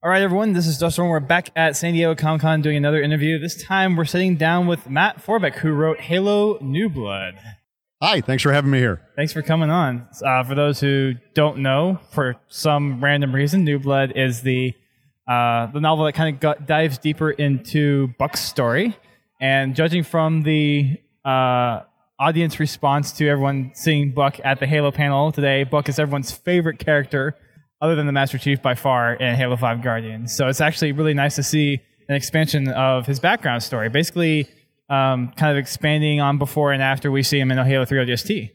All right, everyone, this is Dustin. We're back at San Diego Comic-Con doing another interview. This time we're sitting down with Matt Forbeck, who wrote Halo New Blood. Hi, thanks for having me here. Thanks for coming on. For those who don't know, for some random reason, New Blood is the novel that kind of dives deeper into Buck's story. And judging from the audience response to everyone seeing Buck at the Halo panel today, Buck is everyone's favorite character, other than the Master Chief by far, in Halo 5 Guardians. So it's actually really nice to see an expansion of his background story. Basically, kind of expanding on before and after we see him in Halo 3 ODST.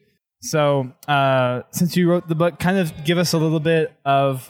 So since you wrote the book, kind of give us a little bit of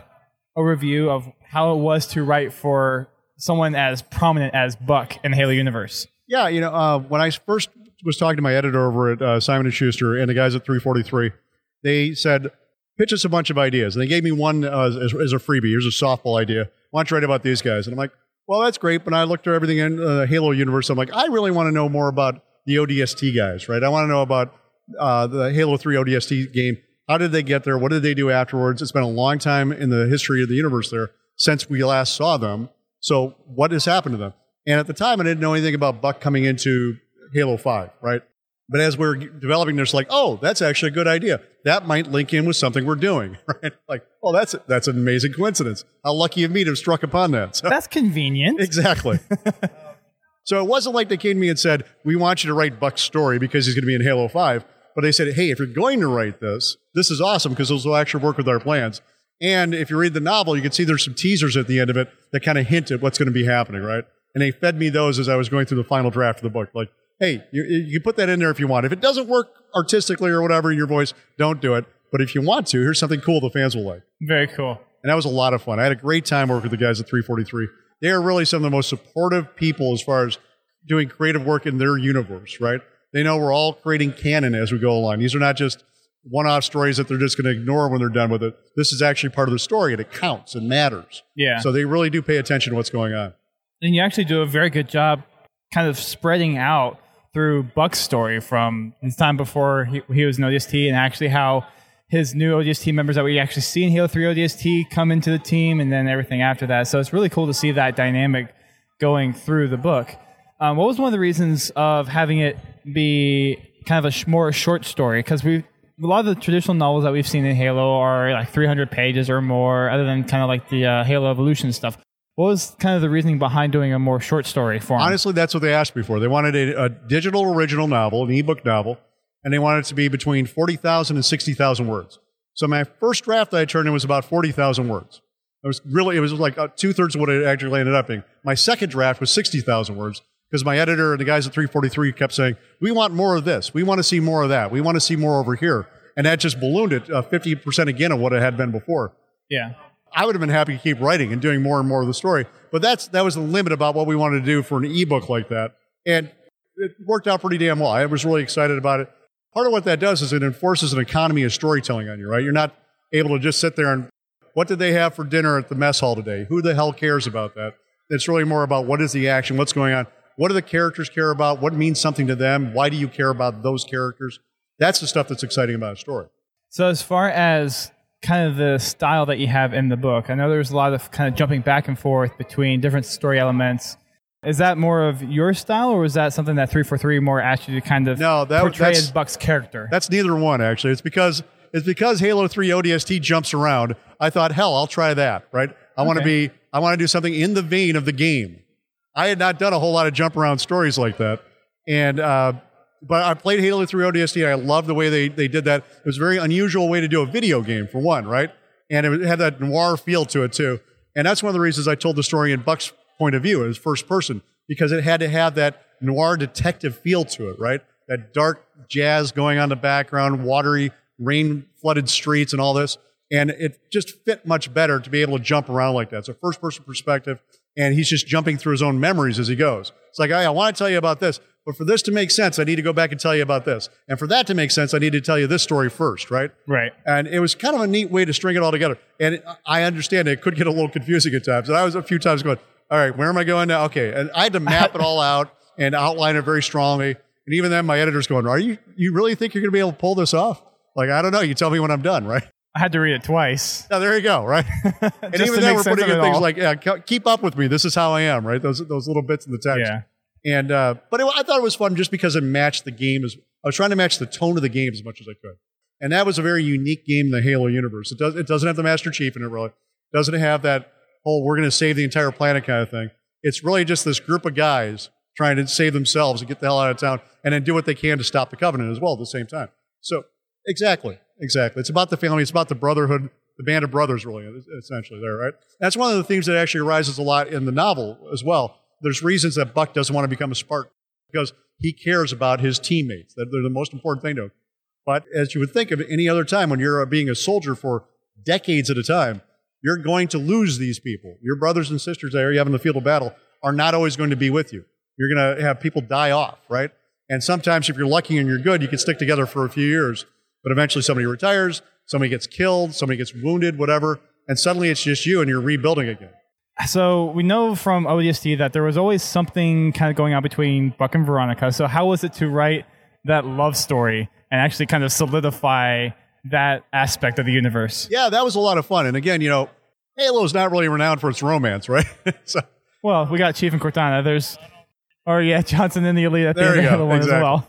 overview of how it was to write for someone as prominent as Buck in the Halo universe. Yeah, when I first was talking to my editor over at Simon & Schuster and the guys at 343, they said, pitch us a bunch of ideas. And they gave me one as a freebie. Here's a softball idea. Why don't you write about these guys? And I'm like, well, that's great. But I looked at everything in the Halo universe. I'm like, I really want to know more about the ODST guys, right? I want to know about the Halo 3 ODST game. How did they get there? What did they do afterwards? It's been a long time in the history of the universe there since we last saw them. So what has happened to them? And at the time, I didn't know anything about Buck coming into Halo 5, right? But as we're developing this, like, oh, that's actually a good idea. That might link in with something we're doing, right? Like, oh, that's an amazing coincidence. How lucky of me to have struck upon that. So, that's convenient. Exactly. So it wasn't like they came to me and said, we want you to write Buck's story because he's going to be in Halo 5. But they said, hey, if you're going to write this is awesome because this will actually work with our plans. And if you read the novel, you can see there's some teasers at the end of it that kind of hint at what's going to be happening, right? And they fed me those as I was going through the final draft of the book. Like, hey, you can put that in there if you want. If it doesn't work artistically or whatever in your voice, don't do it. But if you want to, here's something cool the fans will like. Very cool. And that was a lot of fun. I had a great time working with the guys at 343. They are really some of the most supportive people as far as doing creative work in their universe, right? They know we're all creating canon as we go along. These are not just one-off stories that they're just going to ignore when they're done with it. This is actually part of the story, and it counts and matters. Yeah. So they really do pay attention to what's going on. And you actually do a very good job kind of spreading out through Buck's story from his time before he was an ODST and actually how his new ODST members that we actually see in Halo 3 ODST come into the team and then everything after that. So it's really cool to see that dynamic going through the book. What was one of the reasons of having it be kind of more short story? Because a lot of the traditional novels that we've seen in Halo are like 300 pages or more, other than kind of like the Halo Evolution stuff. What was kind of the reasoning behind doing a more short story form? Honestly, that's what they asked me for. They wanted a digital original novel, an ebook novel, and they wanted it to be between 40,000 and 60,000 words. So my first draft that I turned in was about 40,000 words. It was like 2/3 of what it actually ended up being. My second draft was 60,000 words because my editor and the guys at 343 kept saying, we want more of this. We want to see more of that. We want to see more over here. And that just ballooned it 50% again of what it had been before. Yeah. I would have been happy to keep writing and doing more and more of the story. But that was the limit about what we wanted to do for an ebook like that. And it worked out pretty damn well. I was really excited about it. Part of what that does is it enforces an economy of storytelling on you, right? You're not able to just sit there and, what did they have for dinner at the mess hall today? Who the hell cares about that? It's really more about what is the action, what's going on, what do the characters care about, what means something to them, why do you care about those characters? That's the stuff that's exciting about a story. So as far as kind of the style that you have in the book, I know there's a lot of kind of jumping back and forth between different story elements. Is that more of your style, or is that something that 343 more asked you to kind of portray as Buck's character? That's neither one, actually. It's because Halo 3 ODST jumps around. I thought, hell, I'll try that, right? I want to do something in the vein of the game. I had not done a whole lot of jump around stories like that. And but I played Halo 3 ODST. I love the way they did that. It was a very unusual way to do a video game, for one, right? And it had that noir feel to it, too. And that's one of the reasons I told the story in Buck's point of view, as first person, because it had to have that noir detective feel to it, right? That dark jazz going on in the background, watery, rain-flooded streets and all this. And it just fit much better to be able to jump around like that. It's a first-person perspective, and he's just jumping through his own memories as he goes. It's like, hey, I want to tell you about this, but for this to make sense, I need to go back and tell you about this. And for that to make sense, I need to tell you this story first, right? Right. And it was kind of a neat way to string it all together. And I understand it could get a little confusing at times. And I was a few times going, all right, where am I going now? Okay. And I had to map it all out and outline it very strongly. And even then, my editor's going, you really think you're going to be able to pull this off? Like, I don't know. You tell me when I'm done, right? I had to read it twice. Now, there you go, right? And Just even to then, make we're sense putting of in it things all. like, keep up with me. This is how I am, right? Those little bits in the text. Yeah. And I thought it was fun just because it matched the game. I was trying to match the tone of the game as much as I could. And that was a very unique game in the Halo universe. It doesn't have the Master Chief in it, really. It doesn't have that whole we're going to save the entire planet kind of thing. It's really just this group of guys trying to save themselves and get the hell out of town and then do what they can to stop the Covenant as well at the same time. So, exactly. It's about the family. It's about the brotherhood, the band of brothers, really, essentially there, right? That's one of the themes that actually arises a lot in the novel as well. There's reasons that Buck doesn't want to become a Spartan because he cares about his teammates. That they're the most important thing to him. But as you would think of any other time when you're being a soldier for decades at a time, you're going to lose these people. Your brothers and sisters there you have in the field of battle are not always going to be with you. You're going to have people die off, right? And sometimes if you're lucky and you're good, you can stick together for a few years. But eventually somebody retires, somebody gets killed, somebody gets wounded, whatever, and suddenly it's just you and you're rebuilding again. So we know from ODST that there was always something kind of going on between Buck and Veronica. So how was it to write that love story and actually kind of solidify that aspect of the universe? Yeah, that was a lot of fun. And again, Halo's not really renowned for its romance, right? Well, we got Chief and Cortana. Johnson and the Elite at the There end you of go, the one exactly. as well.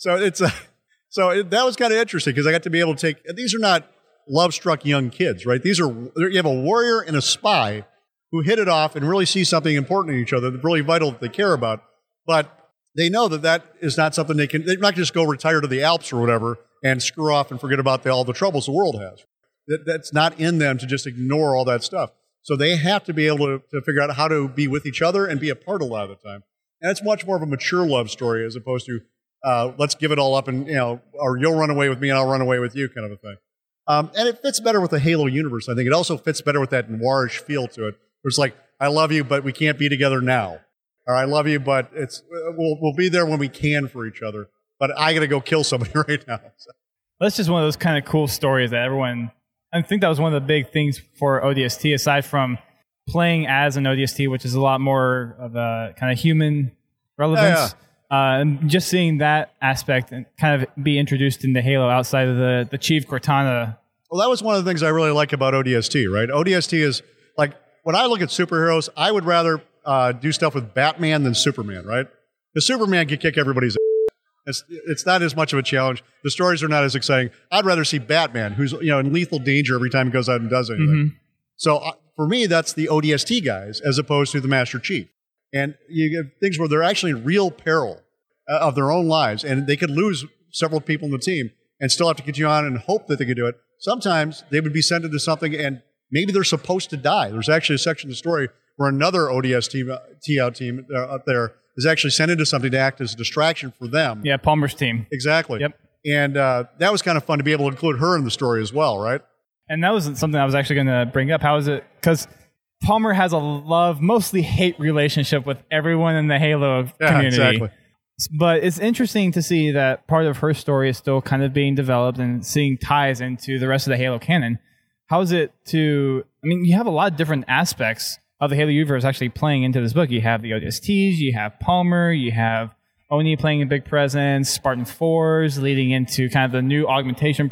So that was kind of interesting because I got to be able to take, these are not love-struck young kids, right? You have a warrior and a spy who hit it off and really see something important in each other, that's really vital that they care about. But they know that is not something they're not just go retire to the Alps or whatever and screw off and forget about all the troubles the world has. That's not in them to just ignore all that stuff. So they have to be able to figure out how to be with each other and be apart a lot of the time. And it's much more of a mature love story as opposed to let's give it all up and, or you'll run away with me and I'll run away with you kind of a thing. And it fits better with the Halo universe. I think it also fits better with that noirish feel to it. It's like, I love you, but we can't be together now. Or I love you, but we'll be there when we can for each other. But I got to go kill somebody right now. So. That's just one of those kind of cool stories that I think that was one of the big things for ODST, aside from playing as an ODST, which is a lot more of a kind of human relevance. And just seeing that aspect and kind of be introduced into Halo outside of the Chief Cortana. Well, that was one of the things I really like about ODST, right? ODST is like, when I look at superheroes, I would rather do stuff with Batman than Superman, right? Because Superman can kick everybody's ass. It's not as much of a challenge. The stories are not as exciting. I'd rather see Batman, who's in lethal danger every time he goes out and does anything. Mm-hmm. So for me, that's the ODST guys as opposed to the Master Chief. And you get things where they're actually in real peril of their own lives, and they could lose several people in the team and still have to continue on and hope that they could do it. Sometimes they would be sent into something and maybe they're supposed to die. There's actually a section of the story where another ODST team up there is actually sent into something to act as a distraction for them. Yeah, Palmer's team. Exactly. Yep. And that was kind of fun to be able to include her in the story as well, right? And that was something I was actually going to bring up. How is it? Because Palmer has a mostly hate relationship with everyone in the Halo community. Exactly. But it's interesting to see that part of her story is still kind of being developed and seeing ties into the rest of the Halo canon. How is it you have a lot of different aspects of the Halo universe actually playing into this book. You have the ODSTs, you have Palmer, you have Oni playing a big presence, Spartan 4s leading into kind of the new augmentation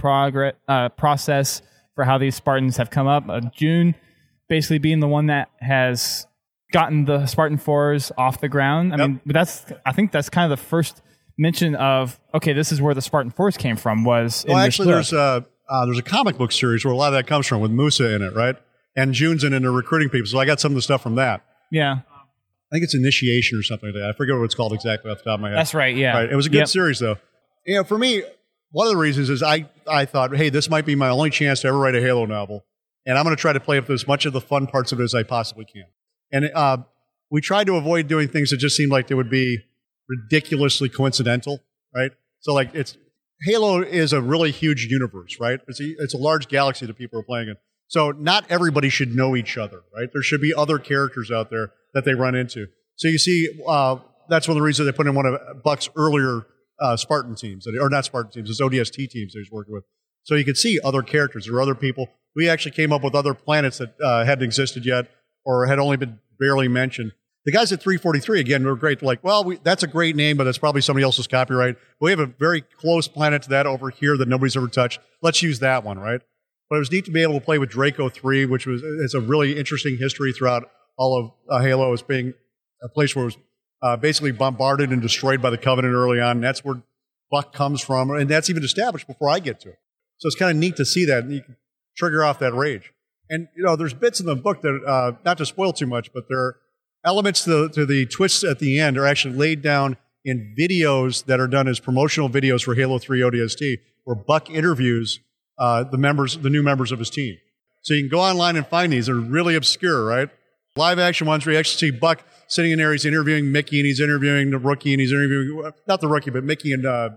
process for how these Spartans have come up. June basically being the one that has gotten the Spartan 4s off the ground. I think that's kind of the first mention of, okay, this is where the Spartan 4s came from, was in this book. There's a comic book series where a lot of that comes from with Musa in it, right? And June's in it and recruiting people. So I got some of the stuff from that. Yeah. I think it's Initiation or something like that. I forget what it's called exactly off the top of my head. That's right, yeah. Right. It was a good series, though. For me, one of the reasons is I thought, hey, this might be my only chance to ever write a Halo novel, and I'm going to try to play up as much of the fun parts of it as I possibly can. And we tried to avoid doing things that just seemed like they would be ridiculously coincidental, right? So, like, Halo is a really huge universe, right? It's a large galaxy that people are playing in. So not everybody should know each other, right? There should be other characters out there that they run into. So you see, that's one of the reasons they put in one of Buck's earlier Spartan teams, or not Spartan teams, it's ODST teams that he's working with. So you could see other characters. There were other people. We actually came up with other planets that hadn't existed yet or had only been barely mentioned. The guys at 343, again, were great. They're like, well, that's a great name, but that's probably somebody else's copyright. We have a very close planet to that over here that nobody's ever touched. Let's use that one, right? But it was neat to be able to play with Draco 3, which it's a really interesting history throughout all of Halo as being a place where it was basically bombarded and destroyed by the Covenant early on. And that's where Buck comes from, and that's even established before I get to it. So it's kind of neat to see that, and you can trigger off that rage. And, there's bits in the book that, not to spoil too much, but there are elements to the twists at the end are actually laid down in videos that are done as promotional videos for Halo 3 ODST, where Buck interviews the new members of his team. So you can go online and find these. They're really obscure, right? Live action ones where you actually see Buck sitting in there, he's interviewing Mickey, and he's interviewing the rookie, and he's interviewing, not the rookie, but Mickey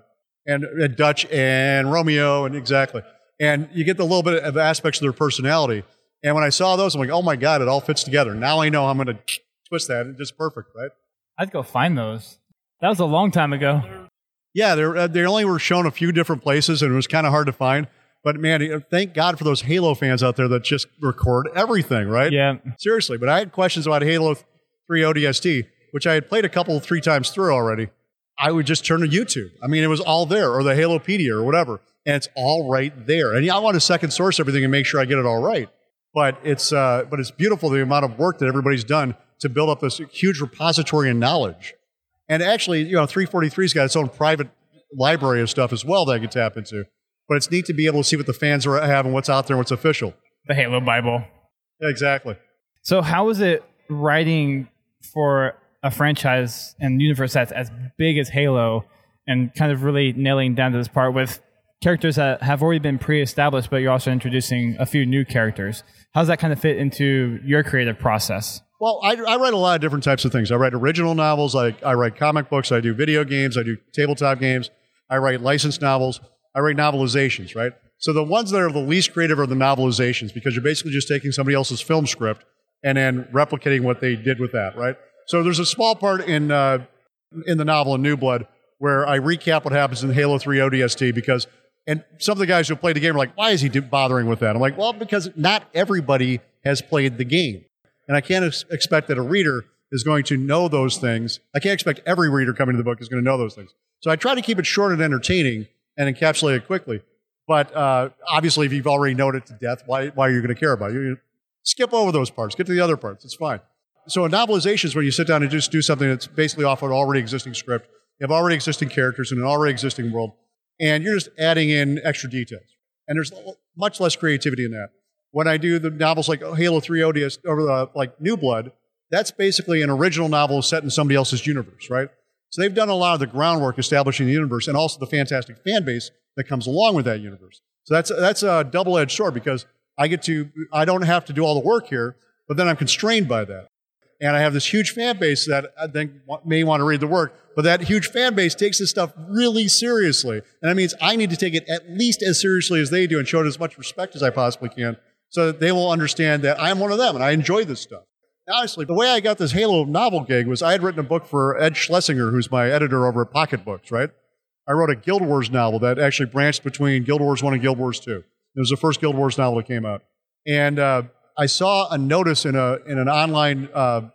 and Dutch and Romeo, and exactly. And you get the little bit of aspects of their personality. And when I saw those, I'm like, oh my God, it all fits together. Now I know I'm going to twist that. It's just perfect, right? I'd go find those. That was a long time ago. Yeah, they only were shown a few different places, and it was kind of hard to find. But man, thank God for those Halo fans out there that just record everything, right? Yeah. Seriously. But I had questions about Halo 3 ODST, which I had played three times through already. I would just turn to YouTube. I mean, it was all there, or the Halopedia or whatever. And it's all right there. And I want to second source everything and make sure I get it all right. But it's beautiful, the amount of work that everybody's done to build up this huge repository of knowledge. And actually, 343's got its own private library of stuff as well that I can tap into. But it's neat to be able to see what the fans have and what's out there and what's official. The Halo Bible. Yeah, exactly. So how is it writing for a franchise and universe that's as big as Halo and kind of really nailing down to this part with characters that have already been pre-established, but you're also introducing a few new characters? How does that kind of fit into your creative process? Well, I write a lot of different types of things. I write original novels. I write comic books. I do video games. I do tabletop games. I write licensed novels. I write novelizations, right? So the ones that are the least creative are the novelizations, because you're basically just taking somebody else's film script and then replicating what they did with that, right? So there's a small part in the novel in New Blood where I recap what happens in Halo 3 ODST, and some of the guys who played the game are like, why is he bothering with that? I'm like, well, because not everybody has played the game. And I can't expect that a reader is going to know those things. I can't expect every reader coming to the book is going to know those things. So I try to keep it short and entertaining and encapsulate it quickly. But obviously, if you've already known it to death, why are you going to care about it? You skip over those parts. Get to the other parts. It's fine. So a novelization is when you sit down and just do something that's basically off an already existing script. You have already existing characters in an already existing world, and you're just adding in extra details. And there's much less creativity in that. When I do the novels like Halo 3 ODS or like New Blood, that's basically an original novel set in somebody else's universe, right? So they've done a lot of the groundwork establishing the universe and also the fantastic fan base that comes along with that universe. So that's a double-edged sword, because I don't have to do all the work here, but then I'm constrained by that. And I have this huge fan base that I think may want to read the work, but that huge fan base takes this stuff really seriously. And that means I need to take it at least as seriously as they do and show it as much respect as I possibly can, so that they will understand that I'm one of them and I enjoy this stuff. Honestly, the way I got this Halo novel gig was I had written a book for Ed Schlesinger, who's my editor over at Pocket Books, right? I wrote a Guild Wars novel that actually branched between Guild Wars 1 and Guild Wars 2. It was the first Guild Wars novel that came out. And I saw a notice in an online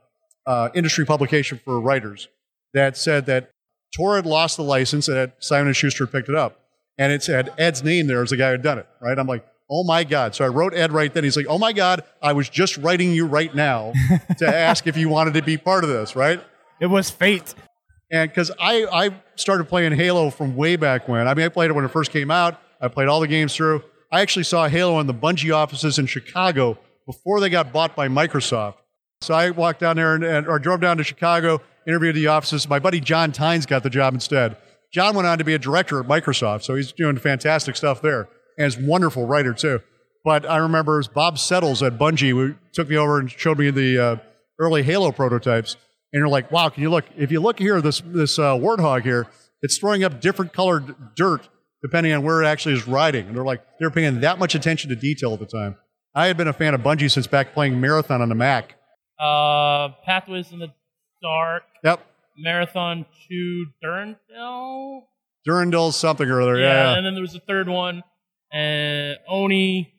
industry publication for writers that said that Tor had lost the license and that Simon & Schuster had picked it up. And it had Ed's name there as the guy who had done it, right? I'm like, oh my God. So I wrote Ed right then. He's like, oh my God, I was just writing you right now to ask if you wanted to be part of this, right? It was fate. And because I started playing Halo from way back when. I mean, I played it when it first came out. I played all the games through. I actually saw Halo in the Bungie offices in Chicago before they got bought by Microsoft. So I walked down there or drove down to Chicago, interviewed the offices. My buddy John Tynes got the job instead. John went on to be a director at Microsoft, so he's doing fantastic stuff there. And he's a wonderful writer, too. But I remember it was Bob Settles at Bungie who took me over and showed me the early Halo prototypes. And you're like, wow, can you look? If you look here, this Warthog here, it's throwing up different colored dirt depending on where it actually is riding. And they're paying that much attention to detail at the time. I had been a fan of Bungie since back playing Marathon on the Mac. Pathways in the Dark. Yep. Marathon 2 Durandal? Durandal something or other, yeah. And then there was a third one. Oni,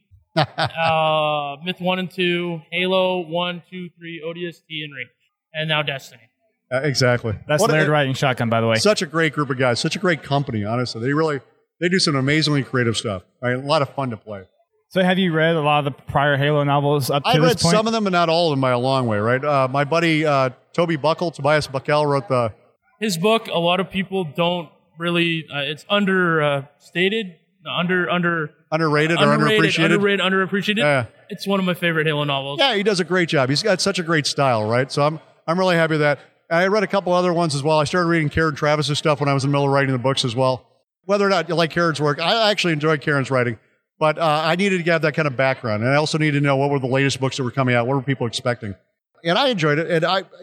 Myth 1 and 2, Halo 1, 2, 3, ODST, and Reach. And now Destiny. Exactly. That's Laird riding shotgun, by the way. Such a great group of guys. Such a great company, honestly. They do some amazingly creative stuff. Right? A lot of fun to play. So have you read a lot of the prior Halo novels up to I this read point? some of them, but not all of them by a long way, right? My buddy Tobias Buckell wrote His book, a lot of people don't really. It's understated, underrated or underappreciated. Underappreciated. Yeah. It's one of my favorite Halo novels. Yeah, he does a great job. He's got such a great style, right? So I'm really happy with that. I read a couple other ones as well. I started reading Karen Travis's stuff when I was in the middle of writing the books as well. Whether or not you like Karen's work, I actually enjoyed Karen's writing, but I needed to have that kind of background, and I also needed to know what were the latest books that were coming out, what were people expecting, and I enjoyed it. And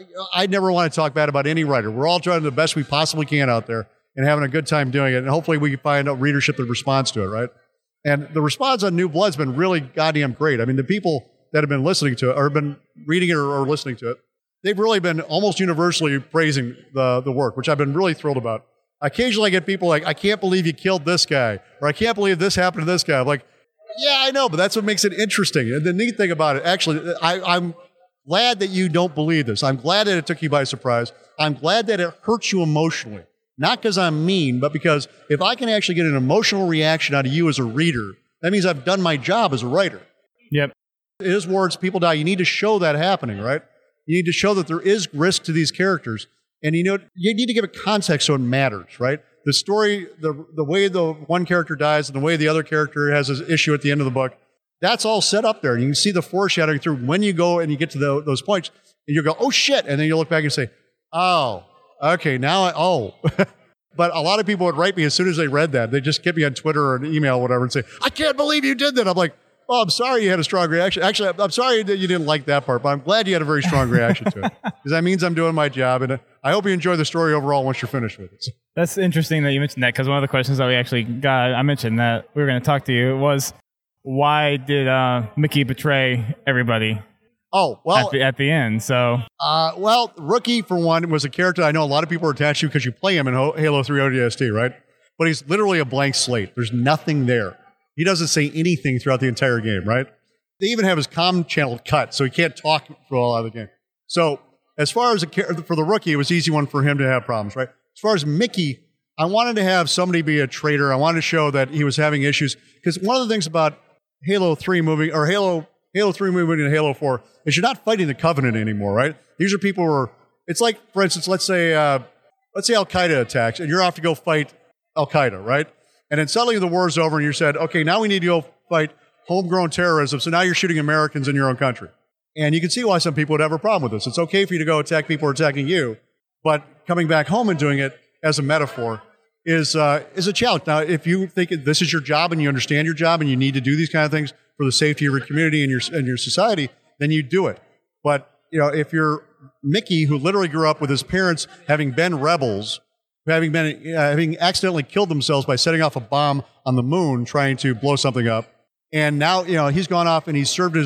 I never want to talk bad about any writer. We're all trying the best we possibly can out there and having a good time doing it, and hopefully we can find a readership that responds to it, right? And the response on New Blood's been really goddamn great. I mean, the people that have been listening to it or have been reading it or listening to it, they've really been almost universally praising the work, which I've been really thrilled about. Occasionally I get people like, I can't believe you killed this guy, or I can't believe this happened to this guy. I'm like, yeah, I know, but that's what makes it interesting. And the neat thing about it, actually, I'm glad that you don't believe this. I'm glad that it took you by surprise. I'm glad that it hurts you emotionally. Not because I'm mean, but because if I can actually get an emotional reaction out of you as a reader, that means I've done my job as a writer. Yep. His words, people die. You need to show that happening, right? You need to show that there is risk to these characters. And you need to give it context so it matters, right? The story, the way the one character dies and the way the other character has his issue at the end of the book, that's all set up there. And you can see the foreshadowing through when you go and you get to those points, and you go, oh shit. And then you look back and say, oh, okay, now But a lot of people would write me as soon as they read that. They just get me on Twitter or an email or whatever and say, I can't believe you did that. I'm like, oh, I'm sorry you had a strong reaction. Actually, I'm sorry that you didn't like that part, but I'm glad you had a very strong reaction to it. Because that means I'm doing my job, and I hope you enjoy the story overall once you're finished with it. So. That's interesting that you mentioned that, because one of the questions that we actually got, I mentioned that we were going to talk to you, was why did Mickey betray everybody? Oh, well. At the end, so. Well, Rookie, for one, was a character I know a lot of people are attached to because you play him in Halo 3 ODST, right? But he's literally a blank slate. There's nothing there. He doesn't say anything throughout the entire game, right? They even have his comm channel cut, so he can't talk for a lot of the game. So, as far as for the Rookie, it was an easy one for him to have problems, right? As far as Mickey, I wanted to have somebody be a traitor. I wanted to show that he was having issues. Because one of the things about Halo 3 moving, or Halo 3 moving into Halo 4, is you're not fighting the Covenant anymore, right? These are people who are, it's like, for instance, let's say Al-Qaeda attacks, and you're off to go fight Al-Qaeda, right? And then suddenly the war's over, and you said, okay, now we need to go fight homegrown terrorism, so now you're shooting Americans in your own country. And you can see why some people would have a problem with this. It's okay for you to go attack people who are attacking you, but coming back home and doing it as a metaphor is a challenge. Now, if you think this is your job and you understand your job and you need to do these kind of things for the safety of your community and your society, then you do it. But if you're Mickey, who literally grew up with his parents having been rebels, having accidentally killed themselves by setting off a bomb on the moon trying to blow something up, and now he's gone off and he's served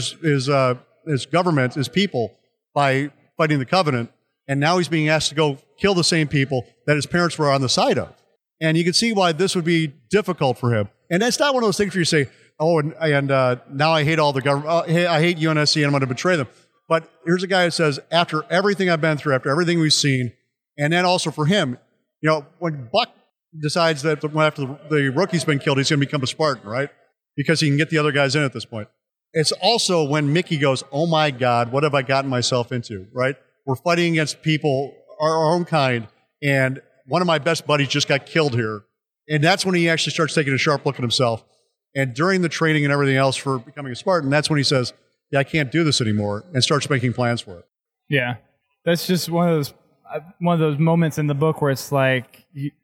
his government, his people, by fighting the Covenant, and now he's being asked to go kill the same people that his parents were on the side of. And you can see why this would be difficult for him. And that's not one of those things where you say, oh, and now I hate all the government. I hate UNSC and I'm going to betray them. But here's a guy that says, after everything I've been through, after everything we've seen, and then also for him, when Buck decides that after the Rookie's been killed, he's going to become a Spartan, right? Because he can get the other guys in at this point. It's also when Mickey goes, oh my God, what have I gotten myself into, right? We're fighting against people, our own kind, and one of my best buddies just got killed here. And that's when he actually starts taking a sharp look at himself. And during the training and everything else for becoming a Spartan, that's when he says, yeah, I can't do this anymore, and starts making plans for it. Yeah. That's just one of those moments in the book where it's like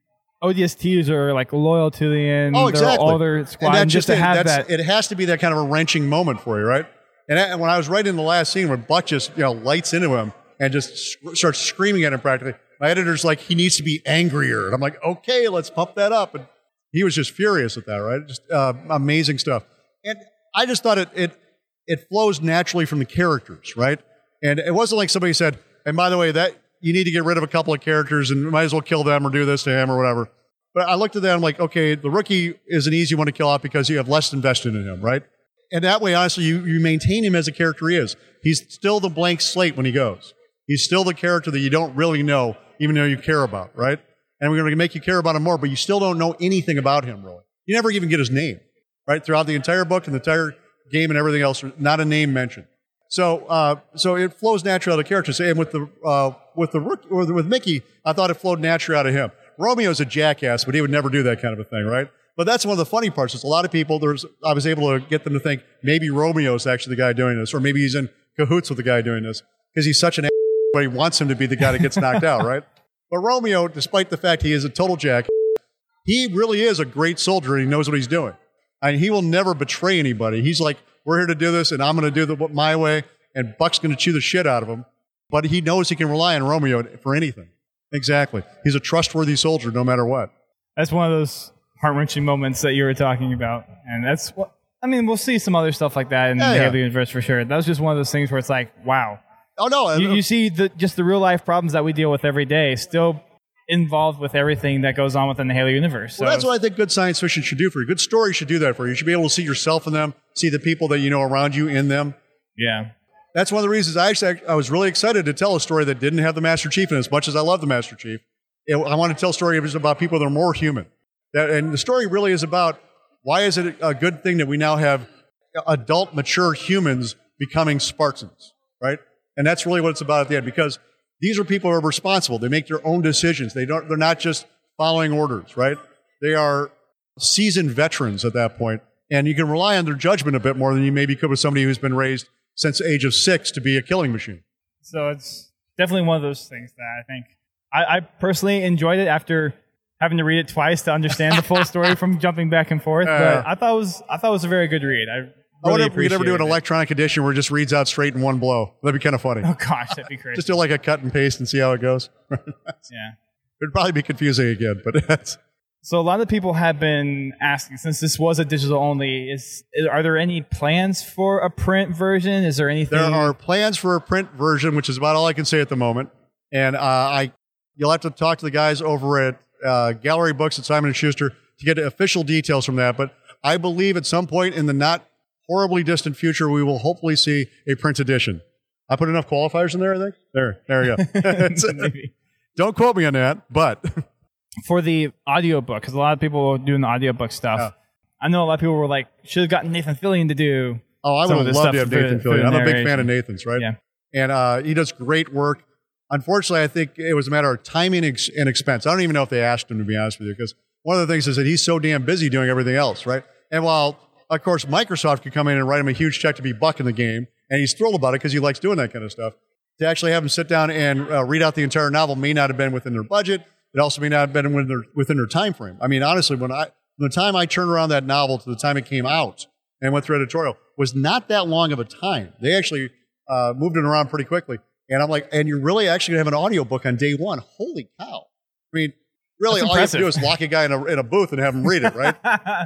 ODSTs are like loyal to the end. Oh, exactly. All their squad. And just to have that. It has to be that kind of a wrenching moment for you, right? And when I was writing the last scene where Buck just lights into him and just starts screaming at him practically, my editor's like, he needs to be angrier. And I'm like, okay, let's pump that up. And he was just furious at that, right? Just amazing stuff. And I just thought it flows naturally from the characters, right? And it wasn't like somebody said, and by the way, that you need to get rid of a couple of characters and might as well kill them or do this to him or whatever. But I looked at that and I'm like, okay, the Rookie is an easy one to kill off because you have less invested in him, right? And that way, honestly, you maintain him as a character he is. He's still the blank slate when he goes. He's still the character that you don't really know, even though you care about, right? And we're going to make you care about him more, but you still don't know anything about him, really. You never even get his name, right? Throughout the entire book and the entire game and everything else, not a name mentioned. So it flows naturally out of characters. And with Mickey, I thought it flowed naturally out of him. Romeo's a jackass, but he would never do that kind of a thing, right? But that's one of the funny parts. Is a lot of people, I was able to get them to think maybe Romeo's actually the guy doing this, or maybe he's in cahoots with the guy doing this, because he's such an but he wants him to be the guy that gets knocked out, right? But Romeo, despite the fact he is a total jack, he really is a great soldier and he knows what he's doing. And he will never betray anybody. He's like, we're here to do this and I'm going to do it my way, and Buck's going to chew the shit out of him. But he knows he can rely on Romeo for anything. Exactly. He's a trustworthy soldier no matter what. That's one of those heart-wrenching moments that you were talking about. And that's what, I mean, we'll see some other stuff like that in the Halo universe for sure. That was just one of those things where it's like, wow. Oh, no. You see just the real-life problems that we deal with every day still involved with everything that goes on within the Halo universe. Well, that's what I think good science fiction should do for you. Good story should do that for you. You should be able to see yourself in them, see the people that you know around you in them. Yeah. That's one of the reasons I was really excited to tell a story that didn't have the Master Chief in it. As much as I love the Master Chief, I want to tell a story about people that are more human. And the story really is about why is it a good thing that we now have adult, mature humans becoming Spartans, right? And that's really what it's about at the end, because these are people who are responsible. They make their own decisions. They're not just following orders, right? They are seasoned veterans at that point, and you can rely on their judgment a bit more than you maybe could with somebody who's been raised since the age of 6 to be a killing machine. So it's definitely one of those things that I think I personally enjoyed it after having to read it twice to understand the full story from jumping back and forth. But I thought it was a very good read. I wonder if we could ever do an electronic edition where it just reads out straight in one blow. That'd be kind of funny. Oh gosh, that'd be crazy. Just do like a cut and paste and see how it goes. Yeah. It'd probably be confusing again, but that's... So a lot of people have been asking, since this was a digital only, are there any plans for a print version? Is there anything? There are plans for a print version, which is about all I can say at the moment. And you'll have to talk to the guys over at Gallery Books at Simon & Schuster to get official details from that. But I believe at some point in the not horribly distant future, we will hopefully see a print edition. I put enough qualifiers in there, I think. There we go. Don't quote me on that, but... For the audiobook, because a lot of people are doing the audiobook stuff. Yeah. I know a lot of people were like, should have gotten Nathan Fillion to do. Oh, I would have loved to have Nathan Fillion. I'm a big fan of Nathan's, right? Yeah. And he does great work. Unfortunately, I think it was a matter of timing and expense. I don't even know if they asked him, to be honest with you, because one of the things is that he's so damn busy doing everything else, right? And while, of course, Microsoft could come in and write him a huge check to be Buck in the game, and he's thrilled about it because he likes doing that kind of stuff, to actually have him sit down and read out the entire novel may not have been within their budget. It also may not have been within their time frame. I mean, honestly, from the time I turned around that novel to the time it came out and went through editorial was not that long of a time. They actually moved it around pretty quickly. And I'm like, and you're really actually going to have an audiobook on day one. Holy cow. I mean, really, all you have to do is lock a guy in a booth and have him read it, right?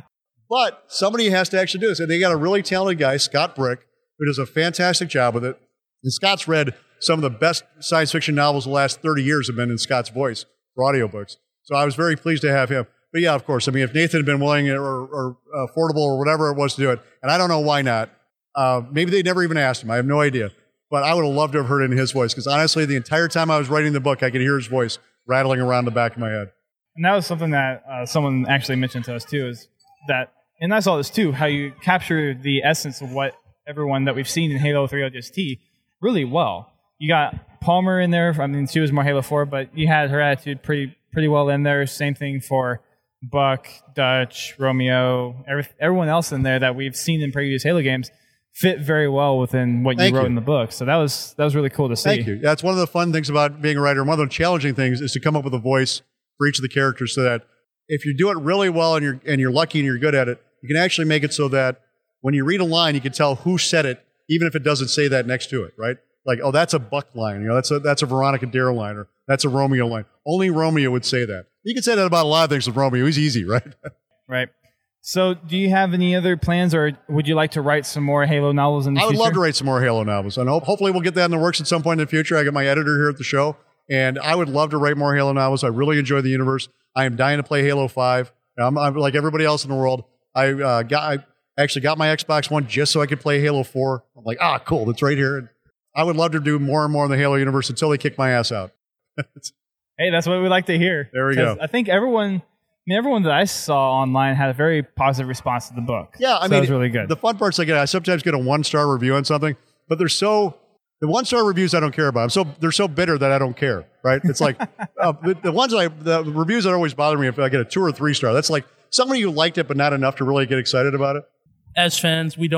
But somebody has to actually do this. And they got a really talented guy, Scott Brick, who does a fantastic job with it. And Scott's read some of the best science fiction novels the last 30 years have been in Scott's voice for audiobooks. So I was very pleased to have him. But yeah, of course, I mean, if Nathan had been willing or affordable or whatever it was to do it, and I don't know why not, maybe they never even asked him. I have no idea. But I would have loved to have heard it in his voice, because honestly, the entire time I was writing the book, I could hear his voice rattling around the back of my head. And that was something that someone actually mentioned to us too, is that, and I saw this too, how you capture the essence of what everyone that we've seen in Halo 3 ODST really well. You got Palmer in there. I mean, she was more Halo 4, but you had her attitude pretty well in there. Same thing for Buck, Dutch, Romeo, everyone else in there that we've seen in previous Halo games fit very well within what you wrote in the book. So that was really cool to see. Thank you. That's one of the fun things about being a writer. One of the challenging things is to come up with a voice for each of the characters, so that if you do it really well and you're lucky and you're good at it, you can actually make it so that when you read a line, you can tell who said it, even if it doesn't say that next to it, right? Like, oh, that's a Buck line. You know, that's a Veronica Dare line, or that's a Romeo line. Only Romeo would say that. You can say that about a lot of things with Romeo. He's easy, right? Right. So do you have any other plans, or would you like to write some more Halo novels in the future? I would love to write some more Halo novels, and hopefully we'll get that in the works at some point in the future. I got my editor here at the show, and I would love to write more Halo novels. I really enjoy the universe. I am dying to play Halo 5. I'm like everybody else in the world. I actually got my Xbox One just so I could play Halo 4. I'm like, cool, that's right here. And I would love to do more and more in the Halo universe until they kick my ass out. Hey, that's what we like to hear. There we go. I think everyone, mean, everyone that I saw online had a very positive response to the book. Yeah, I so mean, that was really good. The fun part's like I sometimes get a 1-star review on something, but the 1-star reviews I don't care about. They're so bitter that I don't care, right? It's like the reviews that always bother me if I get a 2 or 3-star. That's like somebody who liked it but not enough to really get excited about it. As fans, we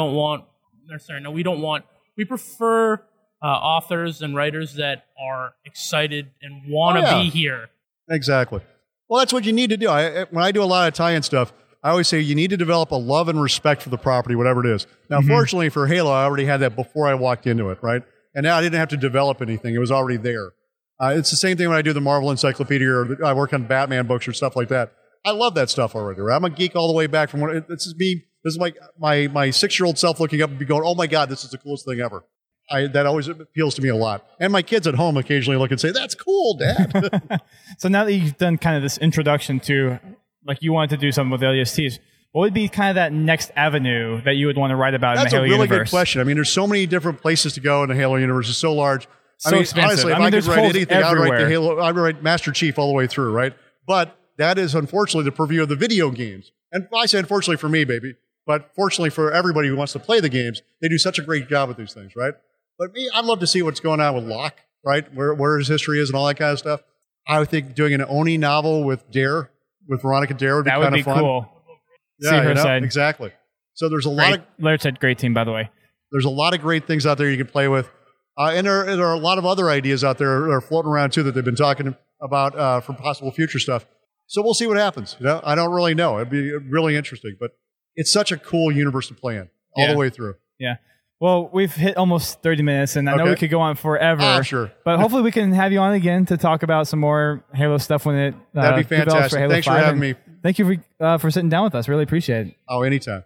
prefer authors and writers that are excited and want to be here. Exactly. Well, that's what you need to do. When I do a lot of tie-in stuff, I always say you need to develop a love and respect for the property, whatever it is. Now, fortunately for Halo, I already had that before I walked into it, right? And now I didn't have to develop anything. It was already there. It's the same thing when I do the Marvel Encyclopedia or I work on Batman books or stuff like that. I love that stuff already, right? I'm a geek all the way back from when this is me. This is like my 6-year-old self looking up and be going, oh my God, this is the coolest thing ever. That always appeals to me a lot. And my kids at home occasionally look and say, that's cool, Dad. So now that you've done kind of this introduction to, like you wanted to do something with LESTs, what would be kind of that next avenue that you would want to write about in the Halo universe? That's a really good question. I mean, there's so many different places to go in the Halo universe. It's so large. So expensive. Honestly, if I could write anything, I'd write Master Chief all the way through, right? But that is unfortunately the purview of the video games. And I say unfortunately for me, baby, but fortunately for everybody who wants to play the games, they do such a great job with these things, right? But me, I'd love to see what's going on with Locke, right? Where his history is and all that kind of stuff. I would think doing an Oni novel with Dare, with Veronica Dare would be kind of fun. That would be cool. Yeah, see her side. Exactly. So there's a lot of... Laird said great team, by the way. There's a lot of great things out there you can play with. And there are a lot of other ideas out there that are floating around, too, that they've been talking about for possible future stuff. So we'll see what happens. I don't really know. It'd be really interesting. But it's such a cool universe to play in all the way through. Yeah. Well, we've hit almost 30 minutes, and I know we could go on forever. Sure. But hopefully we can have you on again to talk about some more Halo stuff when it That'd be fantastic. For Halo Thanks 5. for having me. Thank you for sitting down with us. Really appreciate it. Oh, anytime.